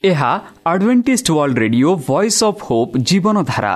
ଏହା Adventist world radio voice of hope ଜୀବନ ଧାରା।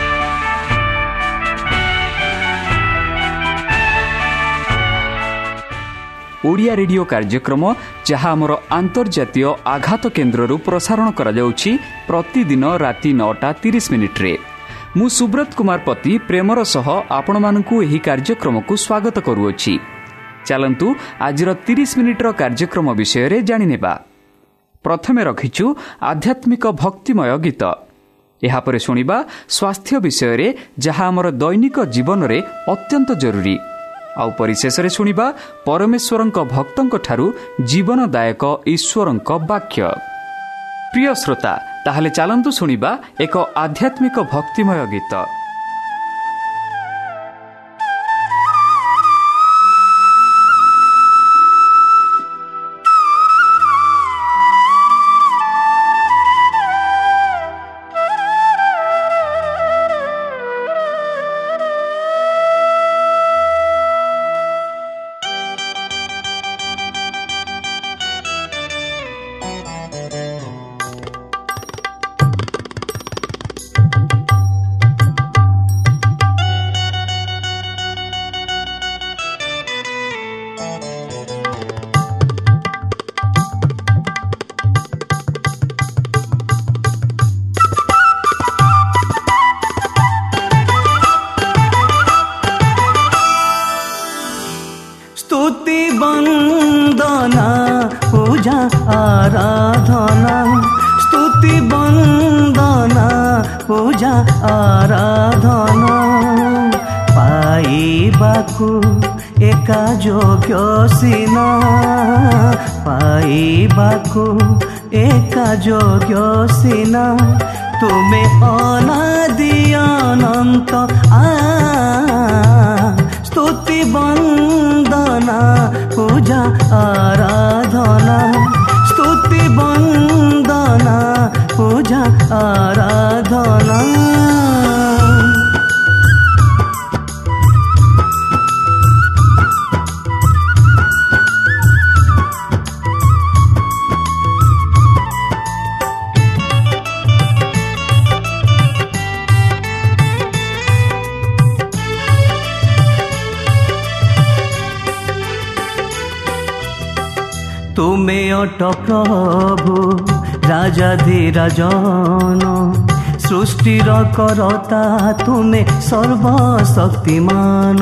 ଓଡ଼ିଆ ରେଡିଓ କାର୍ଯ୍ୟକ୍ରମ ଯାହା ଆମର ଆନ୍ତର୍ଜାତୀୟ ଆଘାତ କେନ୍ଦ୍ରରୁ ପ୍ରସାରଣ କରାଯାଉଛି ପ୍ରତିଦିନ ରାତି 9:30 ମୁଁ ସୁବ୍ରତ କୁମାର ପତି ପ୍ରେମର ସହ ଆପଣମାନଙ୍କୁ ଏହି କାର୍ଯ୍ୟକ୍ରମକୁ ସ୍ୱାଗତ କରୁଅଛି। ଚାଲନ୍ତୁ ଆଜିର 30 ମିନିଟ୍ର କାର୍ଯ୍ୟକ୍ରମ ବିଷୟରେ ଜାଣିନେବା। ପ୍ରଥମେ ରଖିଛୁ ଆଧ୍ୟାତ୍ମିକ ଭକ୍ତିମୟ ଗୀତ। ଏହାପରେ ଶୁଣିବା ସ୍ୱାସ୍ଥ୍ୟ ବିଷୟରେ ଯାହା ଆମର ଦୈନିକ ଜୀବନରେ ଅତ୍ୟନ୍ତ ଜରୁରୀ। ଆଉ ପରିଶେଷରେ ଶୁଣିବା ପରମେଶ୍ୱରଙ୍କ ଭକ୍ତଙ୍କଠାରୁ ଜୀବନଦାୟକ ଈଶ୍ୱରଙ୍କ ବାକ୍ୟ। ପ୍ରିୟ ଶ୍ରୋତା, ତାହେଲେ ଚାଲନ୍ତୁ ଶୁଣିବା ଏକ ଆଧ୍ୟାତ୍ମିକ ଭକ୍ତିମୟ ଗୀତ। स्तुति वंदना पूजा आराधना, स्तुति वंदना पूजा आराधना पाइबाकु एका योग्य सिना, पाइबाकु एका योग्य सिना तुमे अनादि अनंत स्तुति वंदना पूजा आराधना, स्तुति वंदना पूजा आराधना। तुमे अट प्रभु राजाधिराजन, सृष्टिर करता तुमे सर्वशक्तिमान।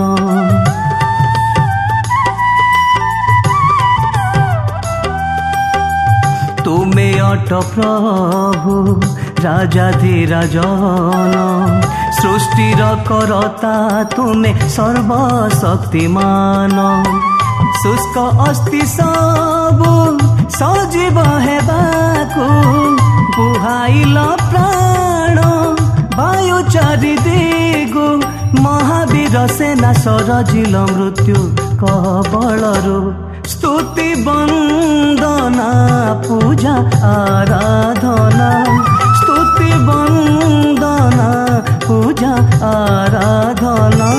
तुमे अट प्रभु राजाधिराजन, सृष्टिर करता तुमे सर्वशक्तिमान। शुष्क अस्ति सबु सजीव हेबाकु बुहाइल प्राण वायु चारि दिगु, महावीर सेना सरजिल मृत्यु कबलरु। स्तुति वंदना पूजा आराधना, स्तुति वंदना पूजा आराधना।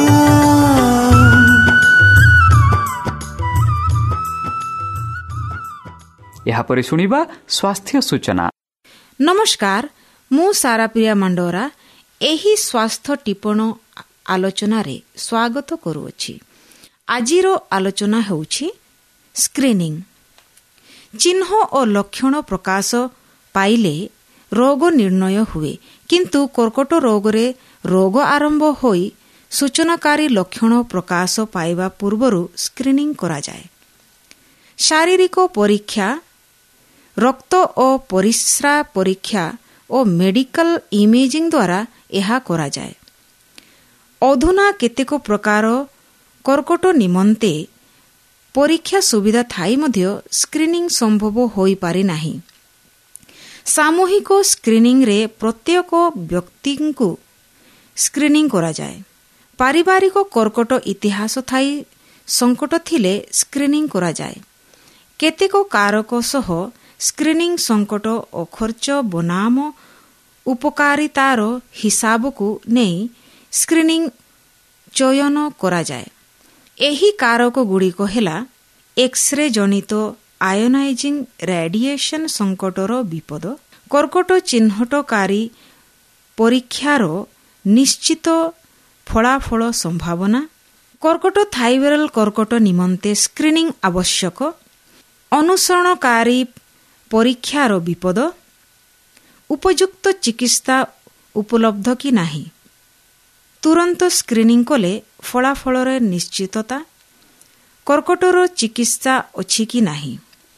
ଏହାପରେ ଶୁଣିବା ସ୍ୱାସ୍ଥ୍ୟ ସୂଚନା। ନମସ୍କାର, ମୁଁ ସାରାପ୍ରିୟା ମଣ୍ଡୋରା ଏହି ସ୍ୱାସ୍ଥ୍ୟ ଟିପଣ ଆଲୋଚନାରେ ସ୍ୱାଗତ କରୁଅଛି। ଆଜିର ଆଲୋଚନା ହେଉଛି ସ୍କ୍ରିନିଂ। ଚିହ୍ନ ଓ ଲକ୍ଷଣ ପ୍ରକାଶ ପାଇଲେ ରୋଗ ନିର୍ଣ୍ଣୟ ହୁଏ, କିନ୍ତୁ କର୍କଟ ରୋଗରେ ରୋଗ ଆରମ୍ଭ ହୋଇ ସୂଚନାକାରୀ ଲକ୍ଷଣ ପ୍ରକାଶ ପାଇବା ପୂର୍ବରୁ ସ୍କ୍ରିନିଂ କରାଯାଏ। ଶାରୀରିକ ପରୀକ୍ଷା, ରକ୍ତ ଓ ପରିସ୍ରା ପରୀକ୍ଷା ଓ ମେଡିକାଲ ଇମେଜିଂ ଦ୍ୱାରା ଏହା କରାଯାଏ। ଅଧୁନା କେତେକ ପ୍ରକାର କର୍କଟ ନିମନ୍ତେ ପରୀକ୍ଷା ସୁବିଧା ଥାଇ ମଧ୍ୟ ସ୍କ୍ରିନିଂ ସମ୍ଭବ ହୋଇପାରେ ନାହିଁ। ସାମୂହିକ ସ୍କ୍ରିନିଂରେ ପ୍ରତ୍ୟେକ ବ୍ୟକ୍ତିଙ୍କୁ ସ୍କ୍ରିନିଂ କରାଯାଏ। ପାରିବାରିକ କର୍କଟ ଇତିହାସ ଥାଇ ସଙ୍କଟ ଥିଲେ ସ୍କ୍ରିନିଂ କରାଯାଏ। କେତେକ କାରକ ସହ ସ୍କ୍ରିନିଂ ସଙ୍କଟ ଓ ଖର୍ଚ୍ଚ ବନାମ ଉପକାରିତାର ହିସାବକୁ ନେଇ ସ୍କ୍ରିନିଂ ଚୟନ କରାଯାଏ। ଏହି କାରକଗୁଡ଼ିକ ହେଲା ଏକ୍ସରେ ଜନିତ ଆୟୋନାଇଜିଂ ରେଡିଏସନ୍ ସଙ୍କଟର ବିପଦ, କର୍କଟ ଚିହ୍ନଟକାରୀ ପରୀକ୍ଷାର ନିଶ୍ଚିତ ଫଳାଫଳ ସମ୍ଭାବନା, କର୍କଟ ଥାଇରଏଡ୍ କର୍କଟ ନିମନ୍ତେ ସ୍କ୍ରିନିଂ ଆବଶ୍ୟକ, ଅନୁସରଣକାରୀ ପରୀକ୍ଷାର ବିପଦ, ଉପଯୁକ୍ତ ଚିକିତ୍ସା ଉପଲବ୍ଧ କି ନାହିଁ, ତୁରନ୍ତ ସ୍କ୍ରିନିଂ କଲେ ଫଳାଫଳର ନିଶ୍ଚିତତା, କର୍କଟର ଚିକିତ୍ସା ଅଛି କି ନାହିଁ,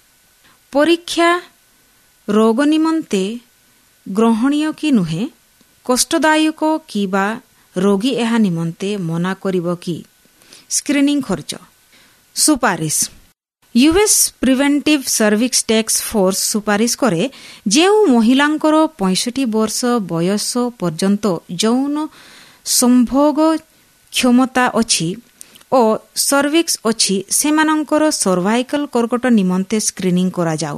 ପରୀକ୍ଷା ରୋଗ ନିମନ୍ତେ ଗ୍ରହଣୀୟ କି ନୁହେଁ, କଷ୍ଟଦାୟକ କିମ୍ବା ରୋଗୀ ଏହା ନିମନ୍ତେ ମନା କରିବ କି, ସ୍କ୍ରିନିଂ ଖର୍ଚ୍ଚ। ସୁପାରିଶ। US preventive services task force ସୁପାରିଶ କରେ ଯେଉଁ ମହିଳାଙ୍କର 65 ବର୍ଷ ବୟସ ପର୍ଯ୍ୟନ୍ତ ଯୌନ ସମ୍ଭୋଗ କ୍ଷମତା ଅଛି ଓ ସର୍ଭିକ୍ସ ଅଛି ସେମାନଙ୍କର ସର୍ଭାଇକାଲ କର୍କଟ ନିମନ୍ତେ ସ୍କ୍ରିନିଂ କରାଯାଉ।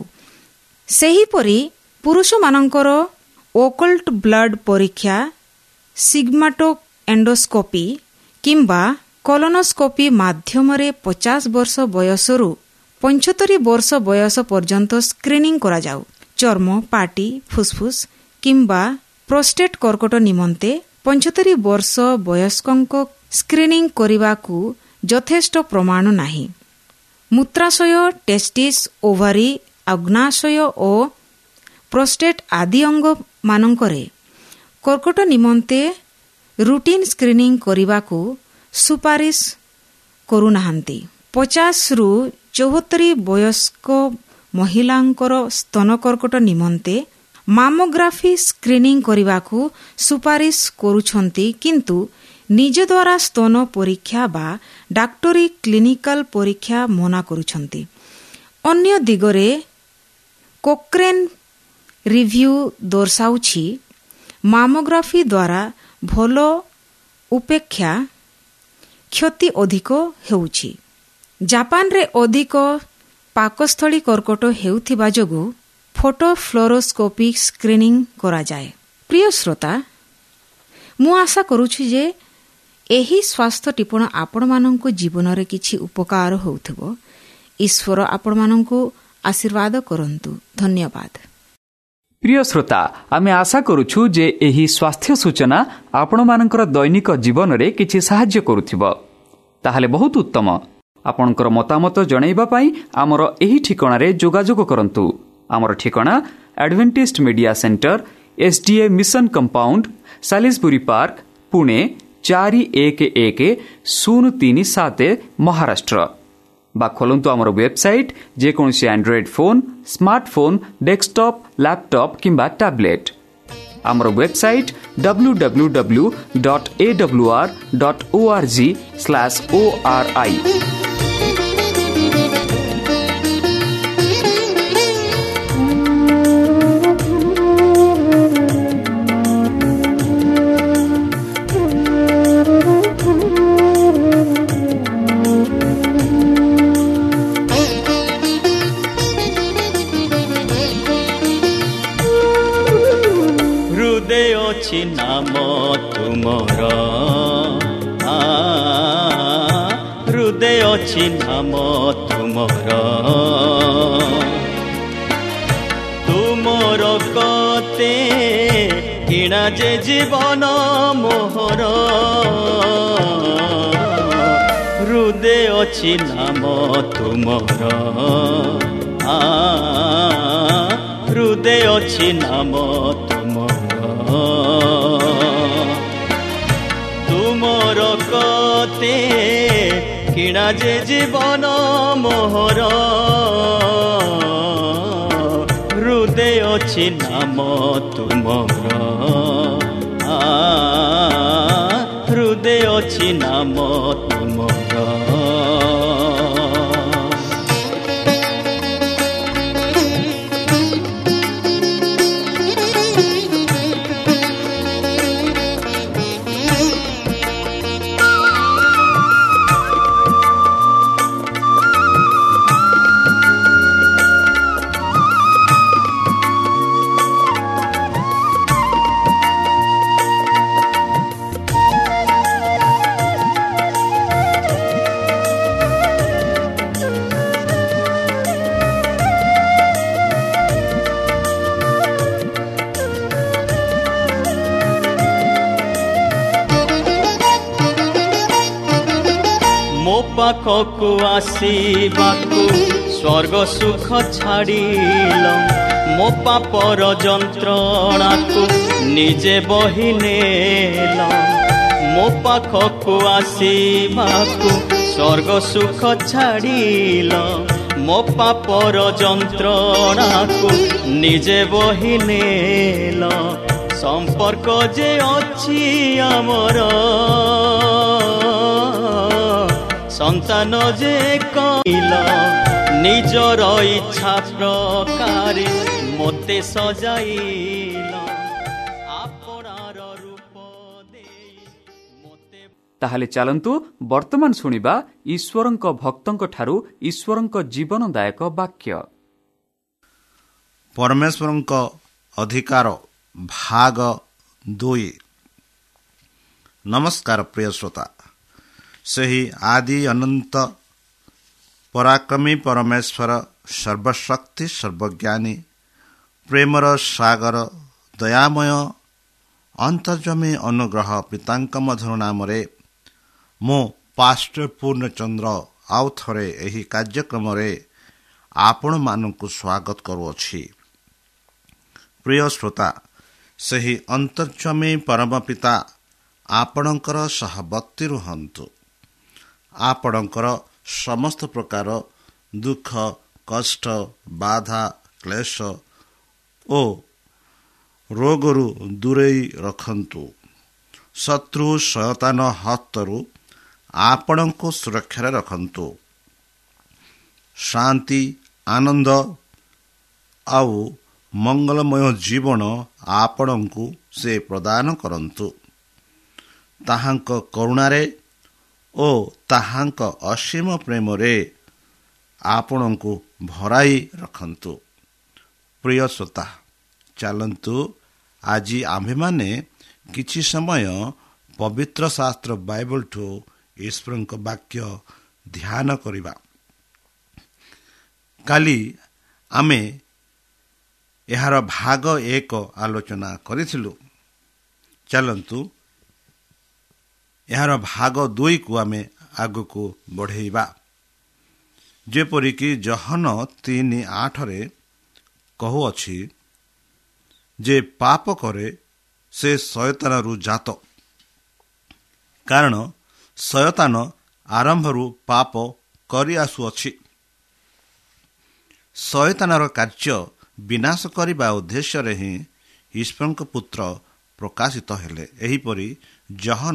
ସେହିପରି ପୁରୁଷମାନଙ୍କର ଓକଲ୍ଟ ବ୍ଲଡ୍ ପରୀକ୍ଷା, ସିଗ୍ମାଟୋ ଏଣ୍ଡୋସ୍କୋପି କିମ୍ବା କଲୋନୋସ୍କୋପି ମାଧ୍ୟମରେ 50 ବର୍ଷ ବୟସରୁ 75 ବର୍ଷ ବୟସ ପର୍ଯ୍ୟନ୍ତ ସ୍କ୍ରିନିଂ କରାଯାଉ। ଚର୍ମ, ପାଟି, ଫୁସ୍ଫୁସ୍ କିମ୍ବା ପ୍ରୋଷ୍ଟେଟ୍ କର୍କଟ ନିମନ୍ତେ 75 ବର୍ଷ ବୟସ୍କଙ୍କ ସ୍କ୍ରିନିଂ କରିବାକୁ ଯଥେଷ୍ଟ ପ୍ରମାଣ ନାହିଁ। ମୂତ୍ରାଶୟ, ଟେଷ୍ଟିସ୍, ଓଭାରି, ଅଗ୍ନାଶୟ ଓ ପ୍ରୋଷ୍ଟେଟ୍ ଆଦି ଅଙ୍ଗମାନଙ୍କରେ କର୍କଟ ନିମନ୍ତେ ରୁଟିନ୍ ସ୍କ୍ରିନିଂ କରିବାକୁ ସୁପାରିଶ କରୁନାହାନ୍ତି। 50ରୁ 74 ବୟସ୍କ ମହିଳାଙ୍କର ସ୍ତନ କର୍କଟ ନିମନ୍ତେ ମାମୋଗ୍ରାଫି ସ୍କ୍ରିନିଂ କରିବାକୁ ସୁପାରିଶ କରୁଛନ୍ତି, କିନ୍ତୁ ନିଜ ଦ୍ୱାରା ସ୍ତନ ପରୀକ୍ଷା ବା ଡାକ୍ତରୀ କ୍ଲିନିକାଲ ପରୀକ୍ଷା ମନା କରୁଛନ୍ତି। ଅନ୍ୟ ଦିଗରେ କୋକ୍ରେନ୍ ରିଭ୍ୟୁ ଦର୍ଶାଉଛି ମାମୋଗ୍ରାଫି ଦ୍ୱାରା ଭଲ ଉପେକ୍ଷା କ୍ଷତି ଅଧିକ ହେଉଛି। ଜାପାନରେ ଅଧିକ ପାକସ୍ଥଳୀ କର୍କଟ ହେଉଥିବା ଯୋଗୁଁ ଫଟୋ ଫ୍ଲୋରୋସ୍କୋପିକ୍ ସ୍କ୍ରିନିଂ କରାଯାଏ। ପ୍ରିୟ ଶ୍ରୋତା, ମୁଁ ଆଶା କରୁଛି ଯେ ଏହି ସ୍ୱାସ୍ଥ୍ୟ ଟିପ୍ପଣୀ ଆପଣମାନଙ୍କ ଜୀବନରେ କିଛି ଉପକାର ହେଉଥିବ। ଈଶ୍ୱର ଆପଣମାନଙ୍କୁ ଆଶୀର୍ବାଦ କରନ୍ତୁ। ଧନ୍ୟବାଦ। ପ୍ରିୟ ଶ୍ରୋତା, ଆମେ ଆଶା କରୁଛୁ ଯେ ଏହି ସ୍ୱାସ୍ଥ୍ୟ ସୂଚନା ଆପଣମାନଙ୍କର ଦୈନିକ ଜୀବନରେ କିଛି ସାହାଯ୍ୟ କରୁଥିବ। ତାହେଲେ ବହୁତ ଉତ୍ତମ। ଆପଣଙ୍କର ମତାମତ ଜଣାଇବା ପାଇଁ ଆମର ଏହି ଠିକଣାରେ ଯୋଗାଯୋଗ କରନ୍ତୁ। ଆମର ଠିକଣା Adventist media centre, SDA mission compound, Salisbury park, Pune 411037 Maharashtra. ବା ଖୋଲନ୍ତୁ ଆମର ୱେବସାଇଟ୍, ଯେକୌଣସି Android phone, smartphone, desktop, laptop କିମ୍ବା ଟ୍ୟାବ୍ଲେଟ୍। ଆମର ୱେବସାଇଟ୍ www.awr.org/ori। ନାମ ତୁମର ହୃଦୟ ଅଛି ନାମ ତୁମର, ତୁମର କତେ କିଣା ଯେ ଜୀବନ ମୋହର, ହୃଦୟ ଅଛି ନାମ ତୁମର, ହୃଦୟ ଅଛି ନାମ ତୁମର, ତୁମର କତେ କିଣା ଯେ ଜୀବନ ମୋହର, ହୃଦୟ ଅଛି ନାମ ତୁମର, ହୃଦୟ ଅଛି ନାମ ତୁମର। ପାଖକୁ ଆସିବାକୁ ସ୍ୱର୍ଗ ସୁଖ ଛାଡ଼ିଲ, ମୋ ପାପର ଯନ୍ତ୍ରଣାକୁ ନିଜେ ବହି ନେଲ। ମୋ ପାଖକୁ ଆସିବାକୁ ସ୍ୱର୍ଗ ସୁଖ ଛାଡ଼ିଲ, ମୋ ପାପର ଯନ୍ତ୍ରଣାକୁ ନିଜେ ବହି ନେଲ। ସମ୍ପର୍କ ଯେ ଅଛି ଆମର, ସନ୍ତାନ ଯେ କହିଲ, ନିଜର ଇଚ୍ଛା ପ୍ରକାରେ ମୋତେ ସଜାଇଲ, ଆପଣାର ରୂପ ଦେଇ ମୋତେ। ତାହେଲେ ଚାଲନ୍ତୁ ବର୍ତ୍ତମାନ ଶୁଣିବା ଈଶ୍ୱରଙ୍କ ଭକ୍ତଙ୍କ ଠାରୁ ଈଶ୍ୱରଙ୍କ ଜୀବନଦାୟକ ବାକ୍ୟ। ପରମେଶ୍ୱରଙ୍କ ଅଧିକାର ଭାଗ 2। ନମସ୍କାର ପ୍ରିୟ ଶ୍ରୋତା, ସେହି ଆଦି ଅନନ୍ତ ପରାକ୍ରମୀ ପରମେଶ୍ୱର ସର୍ବଶକ୍ତି ସର୍ବଜ୍ଞାନୀ ପ୍ରେମର ସାଗର ଦୟାମୟ ଅନ୍ତର୍ଜମୀ ଅନୁଗ୍ରହ ପିତାଙ୍କ ମଧୁର ନାମରେ ମୁଁ ପାଷ୍ଟର ପୂର୍ଣ୍ଣଚନ୍ଦ୍ର ଆଉ ଥରେ ଏହି କାର୍ଯ୍ୟକ୍ରମରେ ଆପଣମାନଙ୍କୁ ସ୍ୱାଗତ କରୁଅଛି। ପ୍ରିୟ ଶ୍ରୋତା, ସେହି ଅନ୍ତର୍ଜମୀ ପରମ ପିତା ଆପଣଙ୍କର ସହବର୍ତ୍ତୀ ରୁହନ୍ତୁ। ଆପଣଙ୍କର ସମସ୍ତ ପ୍ରକାର ଦୁଃଖ, କଷ୍ଟ, ବାଧା, କ୍ଲେଶ ଓ ରୋଗରୁ ଦୂରେଇ ରଖନ୍ତୁ। ଶତ୍ରୁ ଶୟତାନ ହସ୍ତରୁ ଆପଣଙ୍କୁ ସୁରକ୍ଷାରେ ରଖନ୍ତୁ। ଶାନ୍ତି, ଆନନ୍ଦ ଆଉ ମଙ୍ଗଳମୟ ଜୀବନ ଆପଣଙ୍କୁ ସେ ପ୍ରଦାନ କରନ୍ତୁ। ତାହାଙ୍କ କରୁଣାରେ ଓ ତାହାଙ୍କ ଅସୀମ ପ୍ରେମରେ ଆପଣଙ୍କୁ ଭରାଇ ରଖନ୍ତୁ। ପ୍ରିୟ ଶ୍ରୋତା, ଚାଲନ୍ତୁ ଆଜି ଆମ୍ଭେମାନେ କିଛି ସମୟ ପବିତ୍ର ଶାସ୍ତ୍ର ବାଇବଲଠୁ ଈଶ୍ୱରଙ୍କ ବାକ୍ୟ ଧ୍ୟାନ କରିବା। କାଲି ଆମେ ଏହାର ଭାଗ 1 ଆଲୋଚନା କରିଥିଲୁ। ଚାଲନ୍ତୁ ଏହାର ଭାଗ 2କୁ ଆମେ ଆଗକୁ ବଢ଼େଇବା। ଯେପରିକି ଜହନ 3:8 କହୁଅଛି ଯେ ପାପ କରେ ସେ ଶୟତାନରୁ ଜାତ, କାରଣ ଶୟତାନ ଆରମ୍ଭରୁ ପାପ କରି ଆସୁଅଛି। ଶୟତାନର କାର୍ଯ୍ୟ ବିନାଶ କରିବା ଉଦ୍ଦେଶ୍ୟରେ ହିଁ ଈଶ୍ୱରଙ୍କ ପୁତ୍ର ପ୍ରକାଶିତ ହେଲେ। ଏହିପରି ଜହନ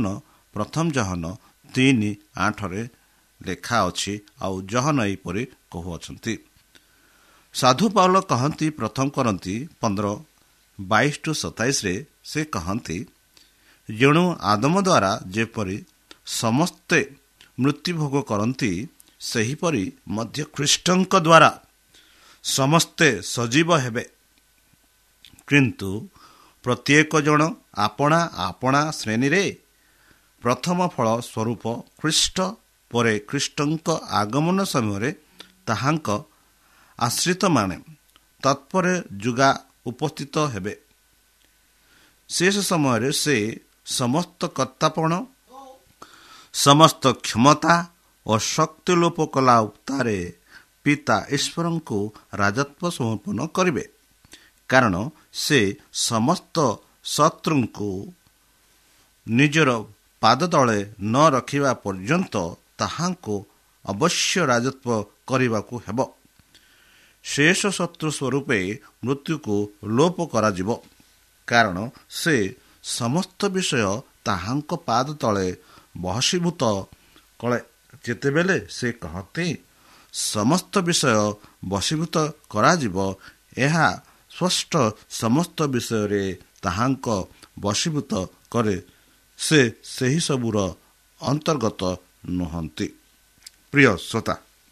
3:8 ଲେଖା ଅଛି। ଆଉ ଜହନ ଏହିପରି କହୁଅଛନ୍ତି। ସାଧୁ ପାଉଲ କହନ୍ତି 1 କରନ୍ତି 15:22-27 ସେ କହନ୍ତି, ଯେଣୁ ଆଦମ ଦ୍ୱାରା ଯେପରି ସମସ୍ତେ ମୃତ୍ୟୁଭୋଗ କରନ୍ତି, ସେହିପରି ମଧ୍ୟ ଖ୍ରୀଷ୍ଟଙ୍କ ଦ୍ୱାରା ସମସ୍ତେ ସଜୀବ ହେବେ। କିନ୍ତୁ ପ୍ରତ୍ୟେକ ଜଣ ଆପଣା ଆପଣା ଶ୍ରେଣୀରେ ପ୍ରଥମ ଫଳ ସ୍ୱରୂପ ଖ୍ରୀଷ୍ଟ, ପରେ ଖ୍ରୀଷ୍ଟଙ୍କ ଆଗମନ ସମୟରେ ତାହାଙ୍କ ଆଶ୍ରିତମାନେ, ତତ୍ପରେ ଯୁଗା ଉପସ୍ଥିତ ହେବେ। ଶେଷ ସମୟରେ ସେ ସମସ୍ତ କର୍ତ୍ତାପଣ, ସମସ୍ତ କ୍ଷମତା ଓ ଶକ୍ତି ଲୋପ କଲା ଉତ୍ତାରେ ପିତା ଈଶ୍ୱରଙ୍କୁ ରାଜତ୍ୱ ସମର୍ପଣ କରିବେ। କାରଣ ସେ ସମସ୍ତ ଶତ୍ରୁଙ୍କୁ ନିଜର ପାଦ ତଳେ ନ ରଖିବା ପର୍ଯ୍ୟନ୍ତ ତାହାଙ୍କୁ ଅବଶ୍ୟ ରାଜତ୍ୱ କରିବାକୁ ହେବ। ଶେଷ ଶତ୍ରୁ ସ୍ୱରୂପେ ମୃତ୍ୟୁକୁ ଲୋପ କରାଯିବ, କାରଣ ସେ ସମସ୍ତ ବିଷୟ ତାହାଙ୍କ ପାଦ ତଳେ ବଶୀଭୂତ କଲେ। ଯେତେବେଳେ ସେ କହନ୍ତି ସମସ୍ତ ବିଷୟ ବଶୀଭୂତ କରାଯିବ, ଏହା ସ୍ପଷ୍ଟ ସମସ୍ତ ବିଷୟରେ ତାହାଙ୍କ ବଶୀଭୂତ କରେ, ସେ ସେହି ସବୁର ଅନ୍ତର୍ଗତ ନୁହନ୍ତି। ପ୍ରିୟ ଶ୍ରୋତା,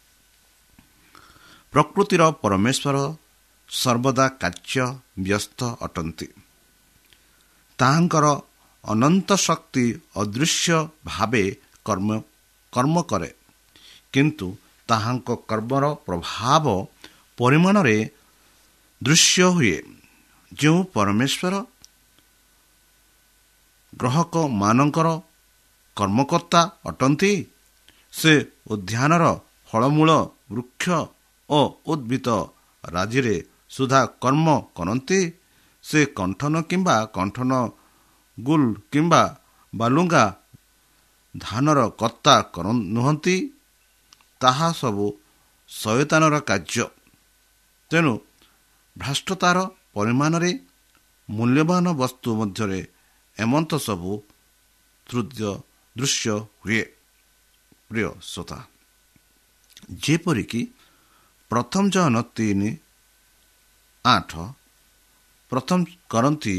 ପ୍ରକୃତିର ପରମେଶ୍ୱର ସର୍ବଦା କାର୍ଯ୍ୟ ବ୍ୟସ୍ତ ଅଟନ୍ତି। ତାହାଙ୍କର ଅନନ୍ତ ଶକ୍ତି ଅଦୃଶ୍ୟ ଭାବେ କର୍ମ କରେ, କିନ୍ତୁ ତାହାଙ୍କ କର୍ମର ପ୍ରଭାବ ପରିମାଣରେ ଦୃଶ୍ୟ ହୁଏ। ଯେଉଁ ପରମେଶ୍ୱର ଗ୍ରହକମାନଙ୍କର କର୍ମକର୍ତ୍ତା ଅଟନ୍ତି, ସେ ଉଦ୍ୟାନର ଫଳମୂଳ ବୃକ୍ଷ ଓ ଉଦ୍ଭିଦ ରାଜିରେ ସୁଦ୍ଧା କର୍ମ କରନ୍ତି, ସେ କଣ୍ଠନ କିମ୍ବା କଣ୍ଠନ ଗୁଲ କିମ୍ବା ବାଲୁଙ୍ଗା ଧାନର କର୍ତ୍ତା ନୁହନ୍ତି, ତାହା ସବୁ ଶୟତାନର କାର୍ଯ୍ୟ। ତେଣୁ ଭ୍ରଷ୍ଟତାର ପରିମାଣରେ ମୂଲ୍ୟବାନ ବସ୍ତୁ ମଧ୍ୟରେ ଏମନ୍ତ ସବୁ ଦୃଶ୍ୟ ହୁଏ। ପ୍ରିୟ ଶ୍ରୋତା, ଯେପରିକି ପ୍ରଥମ ଜହନ 3:8, ପ୍ରଥମ କରନ୍ତି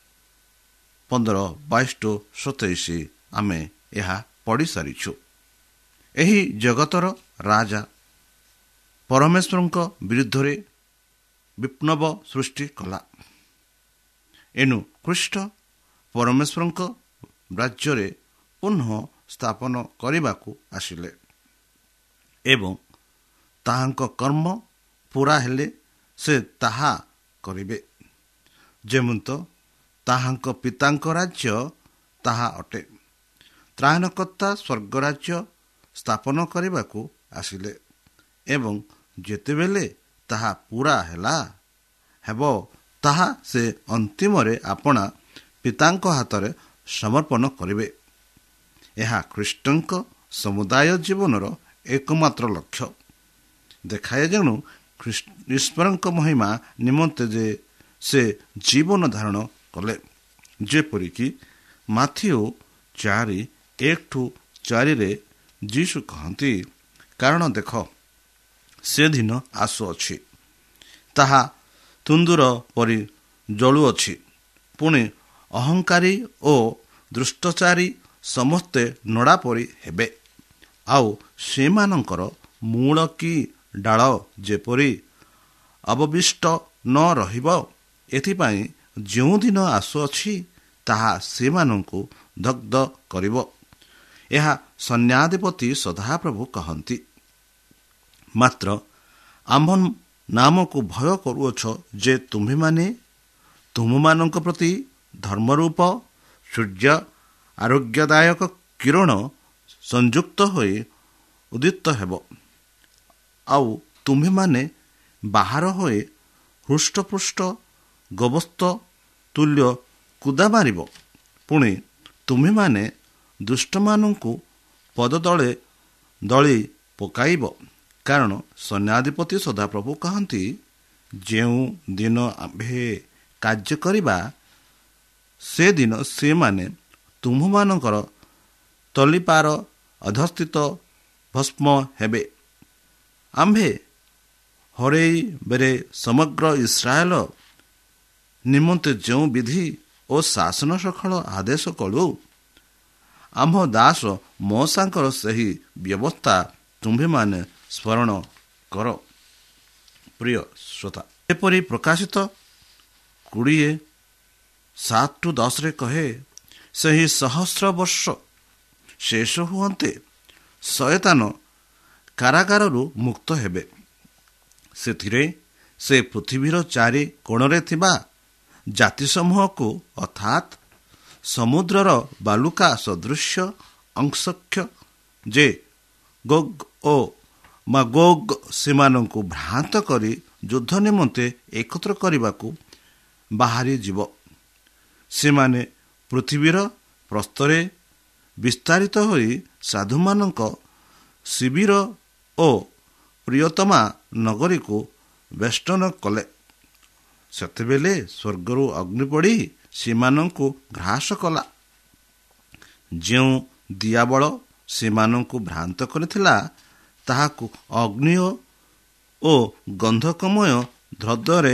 15:22-27 ଆମେ ଏହା ପଢ଼ିସାରିଛୁ। ଏହି ଜଗତର ରାଜା ପରମେଶ୍ୱରଙ୍କ ବିରୁଦ୍ଧରେ ବିପ୍ଳବ ସୃଷ୍ଟି କଲା। ଏଣୁ ଖ୍ରୀଷ୍ଟ ପରମେଶ୍ୱରଙ୍କ ରାଜ୍ୟରେ ପୁନଃ ସ୍ଥାପନ କରିବାକୁ ଆସିଲେ ଏବଂ ତାହାଙ୍କ କର୍ମ ପୂରା ହେଲେ ସେ ତାହା କରିବେ। ଯେମିତି ତାହାଙ୍କ ପିତାଙ୍କ ରାଜ୍ୟ ତାହା ଅଟେ। ତ୍ରାଣକର୍ତ୍ତା ସ୍ୱର୍ଗରାଜ୍ୟ ସ୍ଥାପନ କରିବାକୁ ଆସିଲେ ଏବଂ ଯେତେବେଳେ ତାହା ପୂରା ହେବ ତାହା ସେ ଅନ୍ତିମରେ ଆପଣା ପିତାଙ୍କ ହାତରେ ସମର୍ପଣ କରିବେ। ଏହା ଖ୍ରୀଷ୍ଟଙ୍କ ସମୁଦାୟ ଜୀବନର ଏକମାତ୍ର ଲକ୍ଷ୍ୟ ଦେଖାଏ, ଯେଣୁ ଈଶ୍ୱରଙ୍କ ମହିମା ନିମନ୍ତେ ଯେ ସେ ଜୀବନ ଧାରଣ କଲେ। ଯେପରିକି ମାଥିଉ 4:1-4 ଯୀଶୁ କହନ୍ତି, କାରଣ ଦେଖ, ସେଦିନ ଆସୁଅଛି, ତାହା ତୁନ୍ଦୁର ପରି ଜଳୁଅଛି, ପୁଣି ଅହଙ୍କାରୀ ଓ ଦୁଷ୍ଟଚାରୀ ସମସ୍ତେ ନଡ଼ା ପରି ହେବେ, ଆଉ ସେମାନଙ୍କର ମୂଳ କି ଡାଳ ଯେପରି ଅବଶିଷ୍ଟ ନ ରହିବ। ଏଥିପାଇଁ ଯେଉଁଦିନ ଆସୁଅଛି ତାହା ସେମାନଙ୍କୁ ଦଗ୍ଧ କରିବ। ଏହା ସୈନ୍ୟାଧିପତି ସଦାପ୍ରଭୁ କହନ୍ତି। ମାତ୍ର ଆମ୍ଭ ନାମକୁ ଭୟ କରୁଅଛ ଯେ ତୁମ୍ଭେମାନେ ତୁମମାନଙ୍କ ପ୍ରତି ଧର୍ମରୂପ ସୂର୍ଯ୍ୟ ଆରୋଗ୍ୟଦାୟକ କିରଣ ସଂଯୁକ୍ତ ହୋଇ ଉଦିତ ହେବ, ଆଉ ତୁମ୍ଭେମାନେ ବାହାର ହୋଇ ହୃଷ୍ଟପୃଷ୍ଟ ଗୋବସ୍ତ ତୁଲ୍ୟ କୁଦା ମାରିବ। ପୁଣି ତୁମ୍ଭେମାନେ ଦୁଷ୍ଟମାନଙ୍କୁ ପଦତଳେ ଦଳି ପକାଇବ। କାରଣ ସୈନ୍ୟାଧିପତି ସଦାପ୍ରଭୁ କହନ୍ତି, ଯେଉଁ ଦିନ ଆମ୍ଭେ କାର୍ଯ୍ୟ କରିବା, ସେଦିନ ସେମାନେ ତୁମ୍ଭମାନଙ୍କର ତଳିପାର ଅଧସ୍ଥିତ ଭସ୍ମ ହେବେ। ଆମ୍ଭେ ହରେଇବରେ ସମଗ୍ର ଇସ୍ରାଏଲ ନିମନ୍ତେ ଯେଉଁ ବିଧି ଓ ଶାସନ ସକଳ ଆଦେଶ କଲୁ, ଆମ୍ଭ ଦାସ ମୋଶାଙ୍କର ସେହି ବ୍ୟବସ୍ଥା ତୁମ୍ଭେମାନେ ସ୍ମରଣ କର। ପ୍ରିୟ ଶ୍ରୋତା, ଏପରି ପ୍ରକାଶିତ 20:7-10 କହେ, ସେହି ସହସ୍ର ବର୍ଷ ଶେଷ ହୁଅନ୍ତେ ଶୟତାନ କାରାଗାରରୁ ମୁକ୍ତ ହେବେ। ସେଥିରେ ସେ ପୃଥିବୀର ଚାରି କୋଣରେ ଥିବା ଜାତିସମୂହକୁ ଅର୍ଥାତ୍ ସମୁଦ୍ରର ବାଲୁକା ସଦୃଶ୍ୟ ଅଂଶକ୍ଷ ଯେ ଗୋଗ୍ ଓ ମାଗୋଗ୍ ସେମାନଙ୍କୁ ଭ୍ରାନ୍ତ କରି ଯୁଦ୍ଧ ନିମନ୍ତେ ଏକତ୍ର କରିବାକୁ ବାହାରି ଯିବ। ସେମାନେ ପୃଥିବୀର ପ୍ରସ୍ତରେ ବିସ୍ତାରିତ ହୋଇ ସାଧୁମାନଙ୍କ ଶିବିର ଓ ପ୍ରିୟତମା ନଗରୀକୁ ବେଷ୍ଟନ କଲେ। ସେତେବେଳେ ସ୍ୱର୍ଗରୁ ଅଗ୍ନି ପଡ଼ି ସେମାନଙ୍କୁ ଗ୍ରାସ କଲା। ଯେଉଁ ଦିଆବଳ ସେମାନଙ୍କୁ ଭ୍ରାନ୍ତ କରିଥିଲା, ତାହାକୁ ଅଗ୍ନି ଓ ଗନ୍ଧକମୟ ହ୍ରଦରେ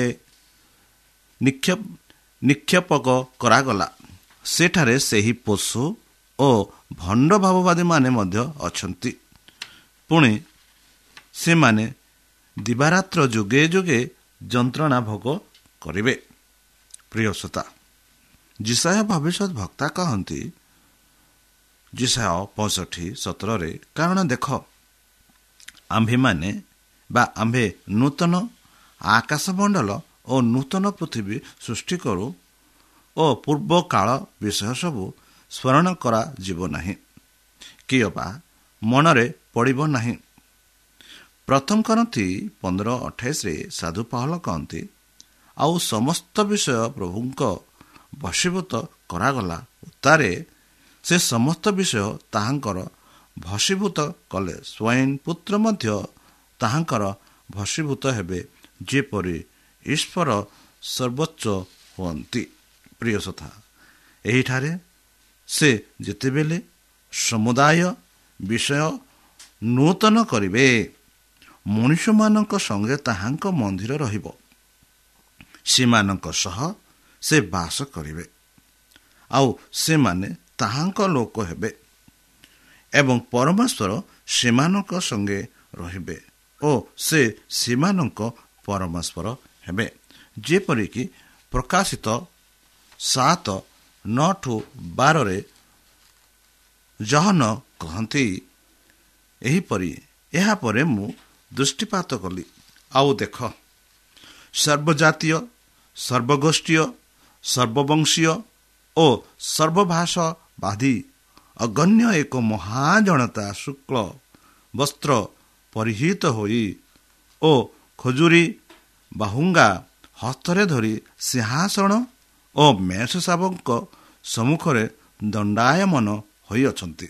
ନିକ୍ଷେପକ କରାଗଲା। ସେଠାରେ ସେହି ପଶୁ ଓ ଭଣ୍ଡ ଭାବବାଦୀମାନେ ମଧ୍ୟ ଅଛନ୍ତି। ପୁଣି ସେମାନେ ଦିବାରାତ୍ର ଯୁଗେ ଯୁଗେ ଯନ୍ତ୍ରଣା ଭୋଗ କରିବେ। ପ୍ରିୟ ଶ୍ରୋତା, ଯିଶାୟା ଭବିଷ୍ୟତ ବକ୍ତା କହନ୍ତି, ଯିଶାୟା 65:17, କାରଣ ଦେଖ, ଆମ୍ଭେମାନେ ବା ଆମ୍ଭେ ନୂତନ ଆକାଶମଣ୍ଡଳ ଓ ନୂତନ ପୃଥିବୀ ସୃଷ୍ଟି କରୁ ଓ ପୂର୍ବ କାଳ ବିଷୟ ସବୁ ସ୍ମରଣ କରାଯିବ ନାହିଁ, କି ଅବା ମନରେ ପଡ଼ିବ ନାହିଁ। ପ୍ରଥମ କରନ୍ତି 15:28 ସାଧୁ ପାଉଲ କହନ୍ତି, ଆଉ ସମସ୍ତ ବିଷୟ ପ୍ରଭୁଙ୍କ ବଶୀଭୂତ କରାଗଲା। ଉତ୍ତାରେ ସେ ସମସ୍ତ ବିଷୟ ତାହାଙ୍କର ବଶୀଭୂତ କଲେ, ସ୍ୱୟଂ ପୁତ୍ର ମଧ୍ୟ ତାହାଙ୍କର ବଶୀଭୂତ ହେବେ, ଯେପରି ଈଶ୍ୱର ସର୍ବୋଚ୍ଚ ହୁଅନ୍ତି। ପ୍ରିୟ ସଥା, ଏହିଠାରେ ସେ ଯେତେବେଳେ ସମୁଦାୟ ବିଷୟ ନୂତନ କରିବେ, ମଣିଷମାନଙ୍କ ସଙ୍ଗେ ତାହାଙ୍କ ମନ୍ଦିର ରହିବ, ସେମାନଙ୍କ ସହ ସେ ବାସ କରିବେ, ଆଉ ସେମାନେ ତାହାଙ୍କ ଲୋକ ହେବେ, ଏବଂ ପରମେଶ୍ୱର ସେମାନଙ୍କ ସଙ୍ଗେ ରହିବେ ଓ ସେ ସେମାନଙ୍କ ପରମେଶ୍ୱର ହେବେ। ଯେପରିକି ପ୍ରକାଶିତ 7:9-12 ଜହନ କହନ୍ତି ଏହିପରି, ଏହାପରେ ମୁଁ ଦୃଷ୍ଟିପାତ କଲି, ଆଉ ଦେଖ, ସର୍ବଜାତୀୟ, ସର୍ବଗୋଷ୍ଠୀୟ, ସର୍ବବଂଶୀୟ ଓ ସର୍ବଭାଷାବାଦୀ ଅଗଣ୍ୟ ଏକ ମହାଜନତା ଶୁକ୍ଳ ବସ୍ତ୍ର ପରିହିତ ହୋଇ ଓ ଖଜୁରୀ ବାହୁଙ୍ଗା ହସ୍ତରେ ଧରି ସିଂହାସନ ଓ ମେଷଶାବକଙ୍କ ସମ୍ମୁଖରେ ଦଣ୍ଡାୟମାନ ହୋଇଅଛନ୍ତି।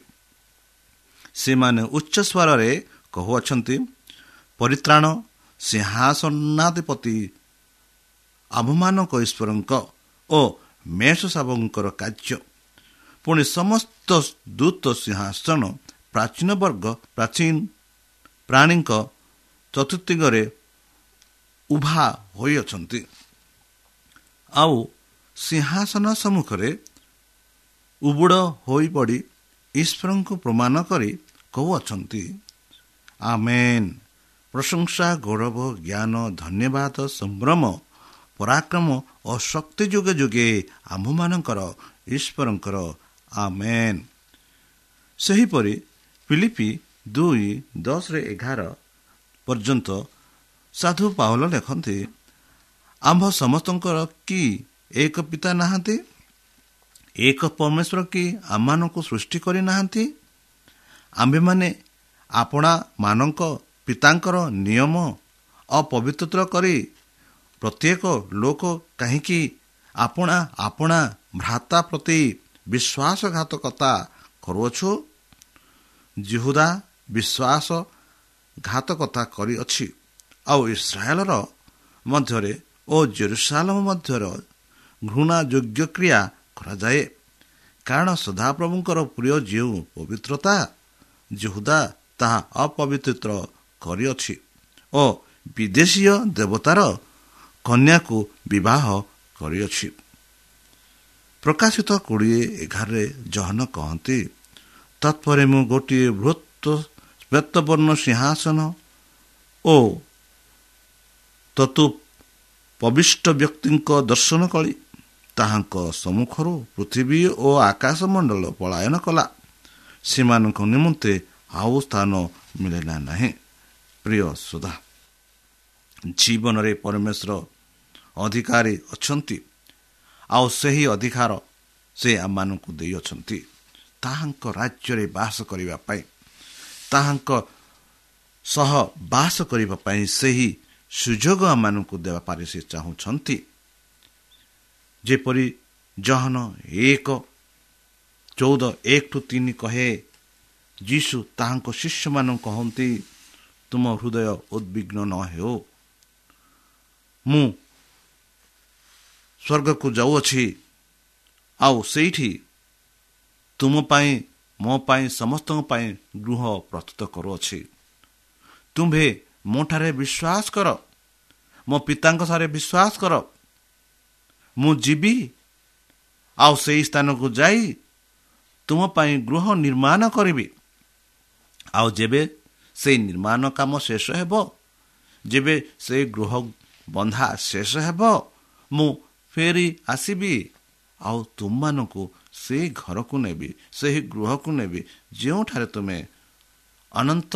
ସେମାନେ ଉଚ୍ଚ ସ୍ୱରରେ କହୁଅଛନ୍ତି, ପରିତ୍ରାଣ, ସିଂହାସନାଧିପତି ଆମ୍ଭମାନଙ୍କ ଈଶ୍ୱରଙ୍କ ଓ ମେଷଶାବକଙ୍କର କାର୍ଯ୍ୟ। ପୁଣି ସମସ୍ତ ଦୂତ ସିଂହାସନ, ପ୍ରାଚୀନ ବର୍ଗ, ପ୍ରାଚୀନ ପ୍ରାଣୀଙ୍କ ଚତୁର୍ଦିଗରେ ଉଭା ହୋଇଅଛନ୍ତି, ଆଉ ସିଂହାସନ ସମ୍ମୁଖରେ ଉବୁଡ଼ ହୋଇପଡ଼ି ଈଶ୍ୱରଙ୍କୁ ପ୍ରମାଣ କରି କହୁଅଛନ୍ତି, ଆମେନ୍। ପ୍ରଶଂସା, ଗୌରବ, ଜ୍ଞାନ, ଧନ୍ୟବାଦ, ସମ୍ଭ୍ରମ, ପରାକ୍ରମ ଓ ଶକ୍ତି ଯୁଗେ ଯୁଗେ ଆମ୍ଭମାନଙ୍କର ଈଶ୍ୱରଙ୍କର, ଆମେନ୍। ସେହିପରି ଫିଲିପି 2:10-11 ପର୍ଯ୍ୟନ୍ତ ସାଧୁ ପାଉଲ ଲେଖନ୍ତି, ଆମ୍ଭ ସମସ୍ତଙ୍କର କି ଏକ ପିତା ନାହାନ୍ତି? ଏକ ପରମେଶ୍ୱର କି ଆମମାନଙ୍କୁ ସୃଷ୍ଟି କରିନାହାନ୍ତି? ଆମ୍ଭେମାନେ ଆପଣାମାନଙ୍କ ପିତାଙ୍କର ନିୟମ ଅପବିତ୍ର କରି ପ୍ରତ୍ୟେକ ଲୋକ କାହିଁକି ଆପଣା ଭ୍ରାତା ପ୍ରତି ବିଶ୍ୱାସଘାତକତା କରୁଅଛୁ? ଯିହୁଦା ବିଶ୍ୱାସଘାତକତା କରିଅଛି, ଆଉ ଇସ୍ରାଏଲର ମଧ୍ୟରେ ଓ ଜେରୁସାଲେମ ମଧ୍ୟରେ ଘୃଣା ଯୋଗ୍ୟ କ୍ରିୟା କରାଯାଏ। କାରଣ ସଦାପ୍ରଭୁଙ୍କର ପ୍ରିୟ ଯେଉଁ ପବିତ୍ରତା, ଯିହୁଦା ତାହା ଅପବିତ୍ର କରିଅଛି ଓ ବିଦେଶୀୟ ଦେବତାର କନ୍ୟାକୁ ବିବାହ କରିଅଛି। ପ୍ରକାଶିତ 20:11 ଜହନ କହନ୍ତି, ତତ୍ପରେ ମୁଁ ଗୋଟିଏ ବୃହତ୍ ଶ୍ଵେତବର୍ଣ୍ଣ ସିଂହାସନ ଓ ତତୁପବିଷ୍ଟ ବ୍ୟକ୍ତିଙ୍କ ଦର୍ଶନ କଲି। ତାହାଙ୍କ ସମ୍ମୁଖରୁ ପୃଥିବୀ ଓ ଆକାଶମଣ୍ଡଳ ପଳାୟନ କଲା, ସେମାନଙ୍କ ନିମନ୍ତେ ଆଉ ସ୍ଥାନ ମିଳିଲା ନାହିଁ। ପ୍ରିୟ ସୁଧା, ଜୀବନରେ ପରମେଶ୍ୱର ଅଧିକାରୀ ଅଛନ୍ତି, ଆଉ ସେହି ଅଧିକାର ସେ ଆମମାନଙ୍କୁ ଦେଇଅଛନ୍ତି ତାହାଙ୍କ ରାଜ୍ୟରେ ବାସ କରିବା ପାଇଁ, ତାହାଙ୍କ ସହ ବାସ କରିବା ପାଇଁ ସେହି ସୁଯୋଗ ଆମମାନଙ୍କୁ ଦେବା ପାଇଁ ସେ ଚାହୁଁଛନ୍ତି। ଯେପରି ଜହନ 1:14-1-3 କହେ, ଯୀଶୁ ତାହାଙ୍କ ଶିଷ୍ୟମାନଙ୍କୁ କହନ୍ତି, ତୁମ ହୃଦୟ ଉଦ୍ବିଗ୍ନ ନ ହେଉ, ମୁଁ ସ୍ୱର୍ଗକୁ ଯାଉଅଛି, ଆଉ ସେଇଠି ତୁମ ପାଇଁ, ମୋ ପାଇଁ, ସମସ୍ତଙ୍କ ପାଇଁ ଗୃହ ପ୍ରସ୍ତୁତ କରୁଅଛି। ତୁମ୍ଭେ ମୋଠାରେ ବିଶ୍ୱାସ କର, ମୋ ପିତାଙ୍କ ଠାରେ ବିଶ୍ୱାସ କର। ମୁଁ ଯିବି ଆଉ ସେହି ସ୍ଥାନକୁ ଯାଇ ତୁମ ପାଇଁ ଗୃହ ନିର୍ମାଣ କରିବି। ଆଉ ଯେବେ ସେହି ନିର୍ମାଣ କାମ ଶେଷ ହେବ, ଯେବେ ସେହି ଗୃହ ବନ୍ଧା ଶେଷ ହେବ, ମୁଁ ଫେରି ଆସିବି ଆଉ ତୁମମାନଙ୍କୁ ସେହି ଘରକୁ ନେବି, ସେହି ଗୃହକୁ ନେବି, ଯେଉଁଠାରେ ତୁମେ ଅନନ୍ତ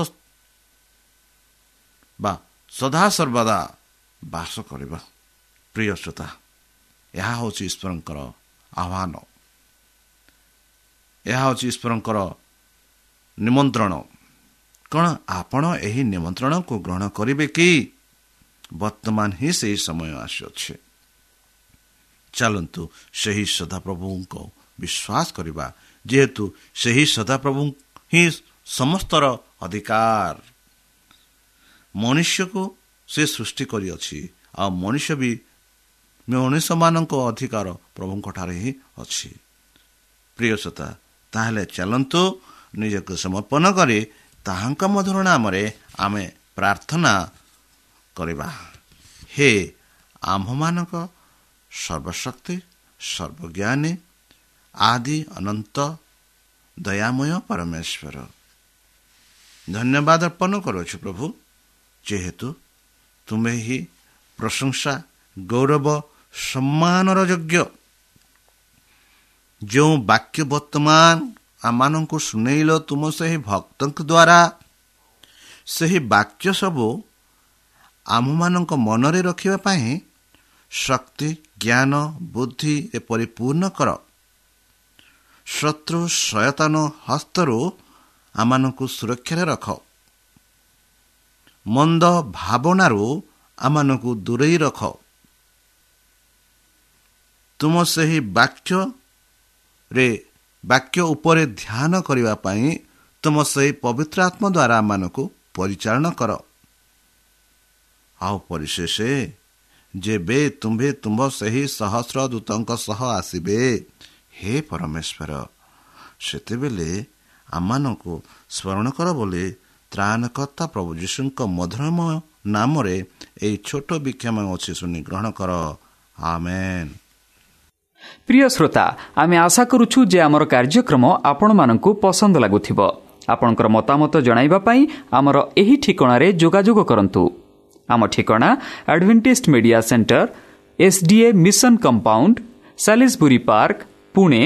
ବା ସଦାସର୍ବଦା ବାସ କରିବ। ପ୍ରିୟ ଶ୍ରୋତା, ଏହା ହେଉଛି ଈଶ୍ୱରଙ୍କର ଆହ୍ୱାନ, ଏହା ହେଉଛି ଈଶ୍ୱରଙ୍କର ନିମନ୍ତ୍ରଣ। କ'ଣ ଆପଣ ଏହି ନିମନ୍ତ୍ରଣକୁ ଗ୍ରହଣ କରିବେ କି? ବର୍ତ୍ତମାନ ହିଁ ସେହି ସମୟ ଆସିଅଛି। ଚାଲନ୍ତୁ ସେହି ସଦାପ୍ରଭୁଙ୍କ ବିଶ୍ୱାସ କରିବା, ଯେହେତୁ ସେହି ସଦାପ୍ରଭୁ ହିଁ ସମସ୍ତର ଅଧିକାର। ମନୁଷ୍ୟକୁ ସେ ସୃଷ୍ଟି କରିଅଛି, ଆଉ ମଣିଷମାନଙ୍କ ଅଧିକାର ପ୍ରଭୁଙ୍କଠାରେ ହିଁ ଅଛି। ପ୍ରିୟ ଶ୍ରୋତା, ତାହେଲେ ଚାଲନ୍ତୁ ନିଜକୁ ସମର୍ପଣ କରି ତାହାଙ୍କ ମଧୁର ନାମରେ ଆମେ ପ୍ରାର୍ଥନା କରିବା। ହେ ଆମ୍ଭମାନଙ୍କ ସର୍ବଶକ୍ତି, ସର୍ବଜ୍ଞାନୀ, ଆଦି ଅନନ୍ତ ଦୟାମୟ ପରମେଶ୍ୱର, ଧନ୍ୟବାଦ ଅର୍ପଣ କରୁଅଛୁ ପ୍ରଭୁ, ଯେହେତୁ ତୁମେ ହିଁ ପ୍ରଶଂସା, ଗୌରବ, ସମ୍ମାନର ଯୋଗ୍ୟ। ଯେଉଁ ବାକ୍ୟ ବର୍ତ୍ତମାନ ଆମମାନଙ୍କୁ ଶୁଣେଇଲ ତୁମ ସେହି ଭକ୍ତଙ୍କ ଦ୍ୱାରା, ସେହି ବାକ୍ୟ ସବୁ ଆମମାନଙ୍କ ମନରେ ରଖିବା ପାଇଁ ଶକ୍ତି, ଜ୍ଞାନ, ବୁଦ୍ଧି ପରିପୂର୍ଣ୍ଣ କର। ଶତ୍ରୁ ସୟତାନ ହସ୍ତରୁ ଆମମାନଙ୍କୁ ସୁରକ୍ଷାରେ ରଖ। ମନ୍ଦ ଭାବନାରୁ ଆମମାନଙ୍କୁ ଦୂରେଇ ରଖ। ତୁମ ସେହି ବାକ୍ୟ ଉପରେ ଧ୍ୟାନ କରିବା ପାଇଁ ତୁମ ସେହି ପବିତ୍ର ଆତ୍ମା ଦ୍ୱାରା ଆମମାନଙ୍କୁ ପରିଚାଳନା କର। ଆଉ ପରିଶେଷ ଯେବେ ତୁମ୍ଭେ ତୁମ୍ଭ ସେହି ସହସ୍ର ଦୂତଙ୍କ ସହ ଆସିବେ, ହେ ପରମେଶ୍ୱର, ସେତେବେଳେ ଆମମାନଙ୍କୁ ସ୍ମରଣ କର ବୋଲି ତ୍ରାଣକର୍ତ୍ତା ପ୍ରଭୁ ଯୀଶୁଙ୍କ ମଧୁରମୟ ନାମରେ ଏହି ଛୋଟ ବିକ୍ଷମ ଅଛି ଶୁଣି ଗ୍ରହଣ କର। ଆମେନ୍। ପ୍ରିୟ ଶ୍ରୋତା, ଆମେ ଆଶା କରୁଛୁ ଯେ ଆମର କାର୍ଯ୍ୟକ୍ରମ ଆପଣମାନଙ୍କୁ ପସନ୍ଦ ଲାଗୁଥିବ। ଆପଣଙ୍କର ମତାମତ ଜଣାଇବା ପାଇଁ ଆମର ଏହି ଠିକଣାରେ ଯୋଗାଯୋଗ କରନ୍ତୁ। ଆମ ଠିକଣା Adventist media centre, SDA mission compound, Salisbury park, Pune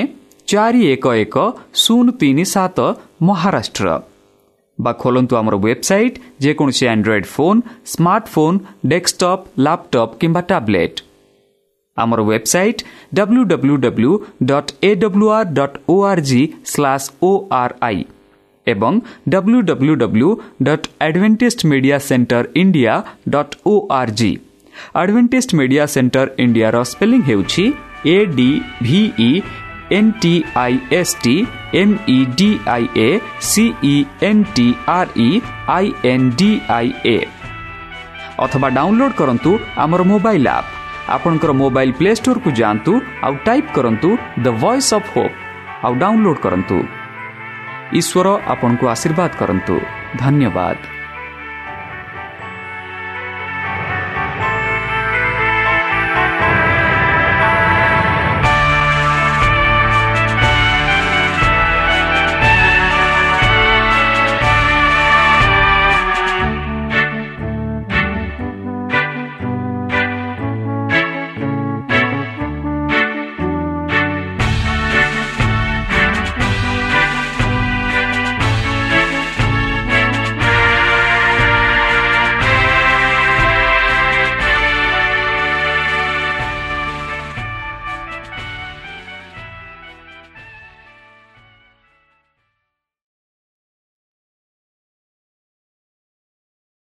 411037, Maharashtra. ବା ଖୋଲନ୍ତୁ ଆମର ୱେବସାଇଟ୍, ଯେକୌଣସି Android phone, smartphone, desktop, laptop କିମ୍ବା ଟ୍ୟାବ୍ଲେଟ୍। ଆମର ୱେବସାଇଟ୍ www.awr.org/ori ଏବଂ www.adventistmediacenterindia.org। ଆଡଭେଣ୍ଟିଷ୍ଟ ମିଡିଆ ସେଣ୍ଟର ଇଣ୍ଡିଆର ସ୍ପେଲିଂ ହେଉଛି ADVENTISTMEDIACENTREINDIA। ଅଥବା ଡାଉନଲୋଡ୍ କରନ୍ତୁ ଆମର ମୋବାଇଲ୍ ଆପ୍। ଆପଣଙ୍କର ମୋବାଇଲ୍ ପ୍ଲେ ଷ୍ଟୋରକୁ ଯାଆନ୍ତୁ, ଆଉ ଟାଇପ୍ କରନ୍ତୁ ଦ ଭଏସ୍ ଅଫ୍ ହୋପ୍, ଆଉ ଡାଉନଲୋଡ୍ କରନ୍ତୁ। ଈଶ୍ୱର ଆପଣଙ୍କୁ ଆଶୀର୍ବାଦ କରନ୍ତୁ। ଧନ୍ୟବାଦ।